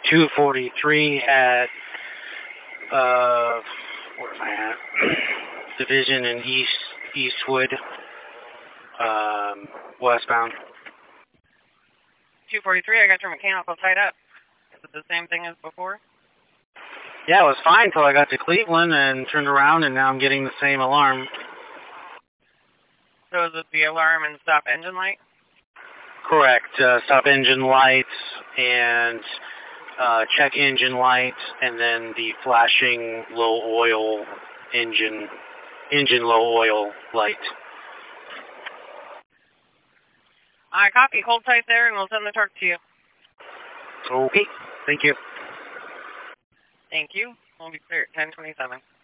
243 at, where am I at? Division in Eastwood, westbound. 243, I got your mechanical tied up. Is it the same thing as before? Yeah, it was fine until I got to Cleveland and turned around, and now I'm getting the same alarm. So is it the alarm and stop engine light? Correct. Stop engine lights and check engine light, and then the flashing low oil engine low oil light. I copy. Hold tight there, and we'll send the torque to you. Okay. Thank you. Thank you. We'll be clear at 10:27.